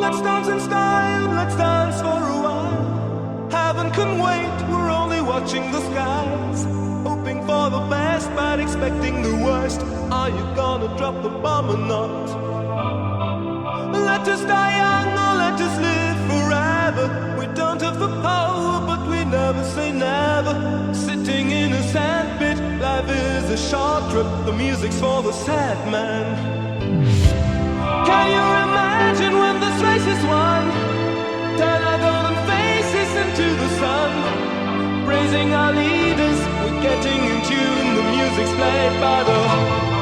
Let's dance in style, let's dance for a while. Heaven can wait, we're only watching the skies. Hoping for the best, but expecting the worst. Are you gonna drop the bomb or not? Let us die young or let us live forever. We don't have the power, but we never say never. Sitting in a sandpit, life is a short trip. The music's for the sad man. Can you imagine when this race is won? Turn our golden faces into the sun. Praising our leaders, we're getting in tune. The music's played by the